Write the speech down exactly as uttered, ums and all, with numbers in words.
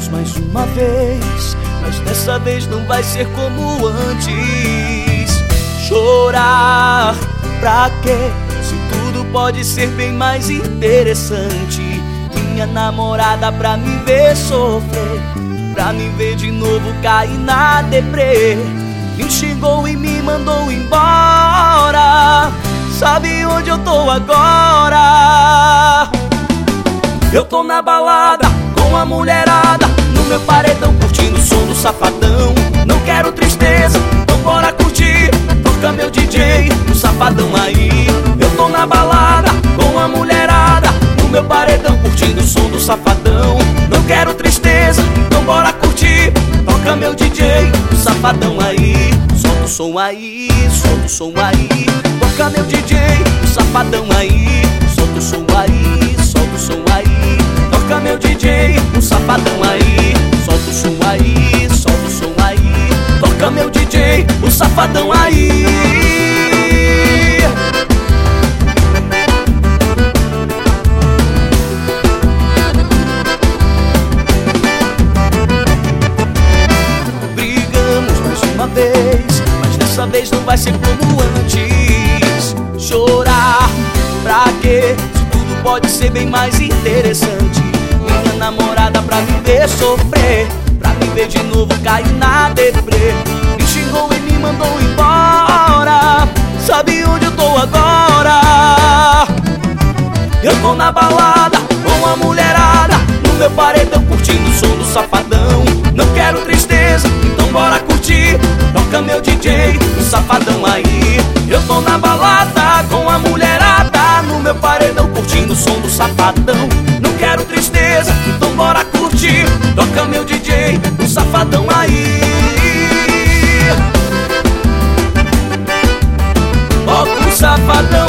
Brigamos mais uma vez, mas dessa vez não vai ser como antes. Chorar pra quê? Se tudo pode ser bem mais interessante. Minha namorada pra me ver sofrer, pra me ver de novo cair na deprê. Me xingou e me mandou embora. Sabe onde eu tô agora? Eu tô na balada com a mulherada, no meu paredão curtindo o som do Safadão. Não quero tristeza, então bora curtir. Toca meu D J, o Safadão aí. Eu tô na balada com a mulherada, no meu paredão curtindo o som do Safadão. Não quero tristeza, então bora curtir. Toca meu D J, o Safadão aí. Solta o som aí, solta o som aí. Toca meu D J, o Safadão aí. Solta o som aí, solta o som aí. Toca meu D J, o Safadão aí. Solta o som aí, solta o som aí. Toca meu D J, o Safadão aí. Brigamos mais uma vez, mas dessa vez não vai ser como antes. Chorar pra quê? Se tudo pode ser bem mais interessante. Minha namorada pra me ver sofrer, pra me ver de novo cair na deprê. Me xingou e me mandou embora. Sabe onde eu tô agora? Eu tô na balada com a mulherada, no meu paredão curtindo o som do Safadão. Não quero tristeza, então bora curtir. Toca meu D J, o Safadão aí. Eu tô na balada com a mulherada, no meu paredão curtindo o som do Safadão. Não quero tristeza, então bora curtir. Toca meu D J, o Safadão aí. Toca o Safadão.